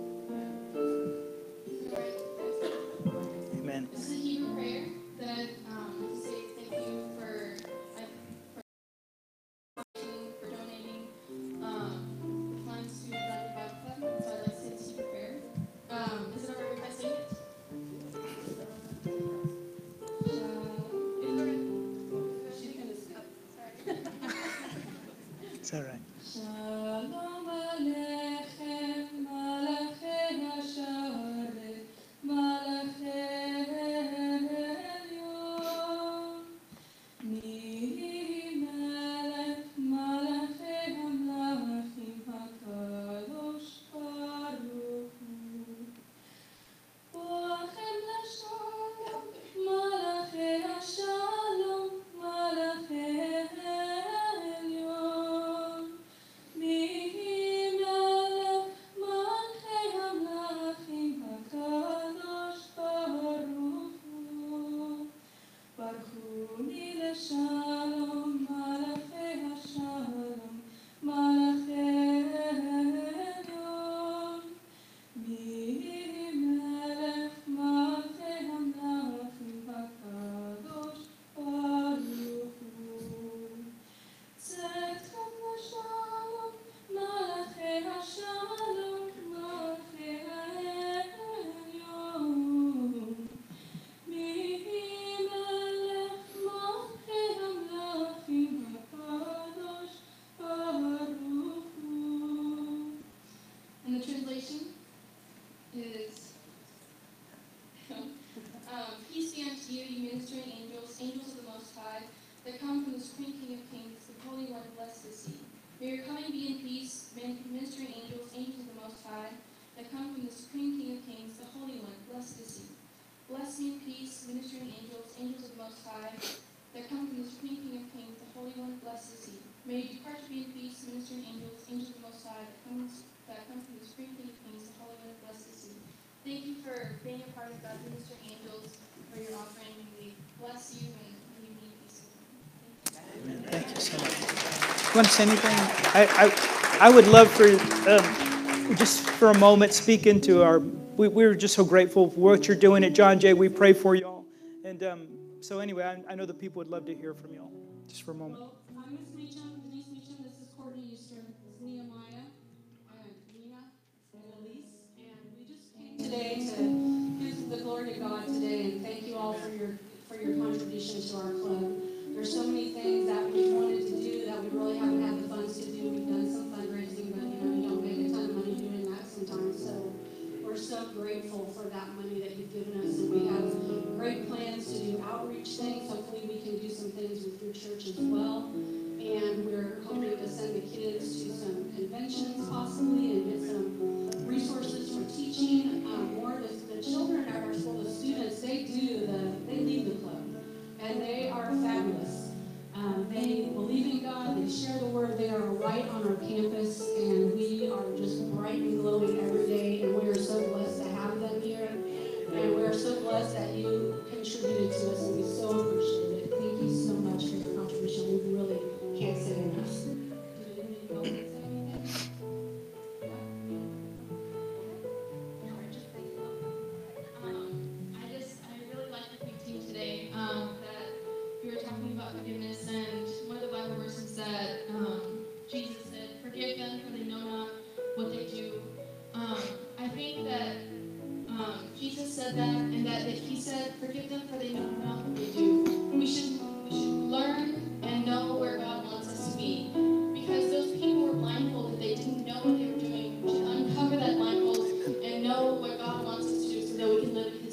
Speaker 2: Amen.
Speaker 4: This is a Hebrew prayer that um, to say thank you for, uh, for, for donating um, the funds to the Bible Club. So I'd like to say this Hebrew prayer. Um, is it alright if I sing it?
Speaker 2: It's all right.
Speaker 4: Shalom Aleichem, Malachei Hasharet, Malachei Elyon. Mihi Melech, Malachei Hamlachim HaKadosh Baruch Hu. Boachem L'Shalom, Malachei Hashalom, Malachei Elyon. Mihi Melech, Malachei Hamlachim HaKadosh Baruch Hu. Baruchuni L'Shalom, Malachei Hashalom, Malachei Elyon. Mihi Melech, Malachei Hamlachim HaKadosh Baruch Hu. Tzedchem L'Shalom, Malachei Hashalom, Malachei Elyon. Mihi Melech, Malachei Hamlachim HaKadosh Baruch Hu. And the translation is, um, peace be unto you, you ministering angels, angels of the Most High, that come from the Supreme King of Kings, the Holy One, blessed is He. May your coming be in peace, min- ministering angels, angels of the Most High, that come from the Supreme King of Kings, the Holy One, blessed is He. Bless me in peace, ministering angels, angels of the Most High, that come from the Supreme King of Kings, the Holy One, blessed is He. May you depart to be in peace, ministering angels, angels of the Most High, that come, that come from the Supreme King of Kings, the Holy One, blessed is He. Thank you for being a part of God's ministering angels, for your offering. We bless you and may you be in peace with Him. Thank you.
Speaker 2: Thank you so much. You want to say anything? I, I, I would love for um, just for a moment speak into our. We, we're just so grateful for what you're doing at John Jay. We pray for y'all. And um, so anyway, I, I know the people would love to hear from y'all. Just for a moment.
Speaker 4: Well, I'm Miss Meacham, Denise Meacham. This is Courtney Easter. This is Nehemiah and Nina and Elise. And we just came today to give the glory to God today and thank you all for your for your contribution to our club. There's so many things that we wanted to do that we really haven't had the funds to do. We've done some fundraising, but you know, you don't make a ton of money doing that sometimes. So we're so grateful for that money that you've given us. And we have great plans to do outreach things. Hopefully we can do some things with your church as well. And we're hoping to send the kids to some conventions possibly and get some resources for teaching. Um, more the, the children at our school, the students, they do the, they lead the club. And they are fabulous. Um, they believe in God, they share the word, they are right on our campus, and we are just bright and glowing every day, and we are so blessed to have them here, and we are so blessed that you contributed to us, and we so appreciate it. Thank you so much for your contribution. We really can't say enough. Did anybody else say anything? Yeah? Um, Jesus said that, and that, that he said, forgive them for they know not what they do. We should, we should learn and know where God wants us to be. Because those people were blindfolded, they didn't know what they were doing. We should uncover that blindfold and know what God wants us to do so that we can live in